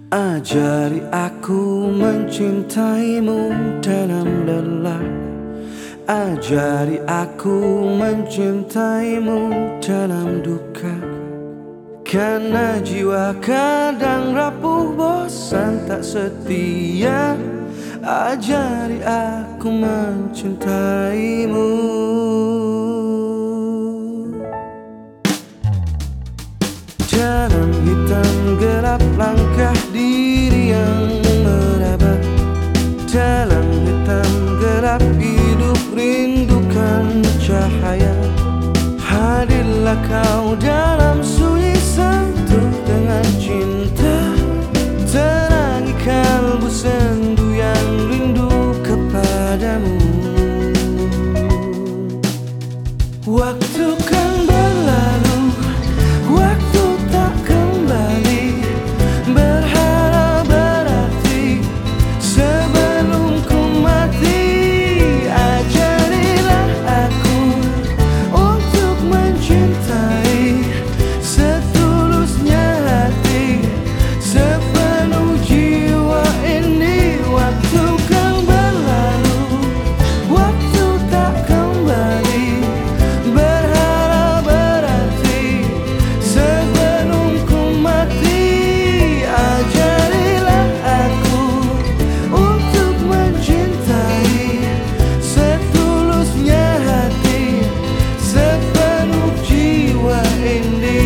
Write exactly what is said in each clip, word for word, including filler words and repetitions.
Ajari aku mencintaimu dalam lelah. Ajari aku mencintaimu dalam duka. Karena jiwa kadang rapuh, bosan, tak setia. Ajari aku mencintaimu. Dalam hitam gelap langkah diri yang meraba. Dalam hitam gelap hidup rindukan cahaya. Hadirlah kau dalam sunyi sentuh dengan cinta. Terangi kalbu sendu yang rindu kepadamu. Waktu kan berlalu, waktu tak kembali. Berharap berarti sebelum ku mati. Ajarilah aku untuk mencintai setulusnya hati, sepenuh jiwa ini. Waktu kan berlalu, waktu tak kembali. Berharap berarti sebelum ku mati. Ajarilah aku untuk mencintai setulusnya hati, sepenuh jiwa ini.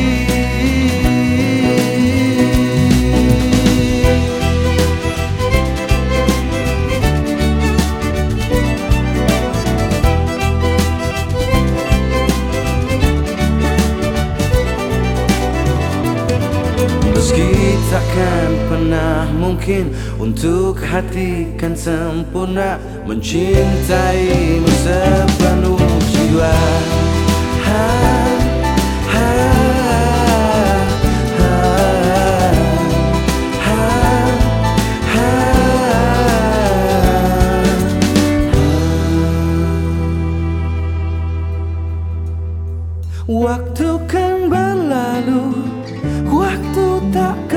Meski takkan pernah mungkin untuk hati kan sempurna mencintaimu sepenuh jiwa. Ha, ha, ha, ha, ha, ha. Waktu kan berlalu, waktu tak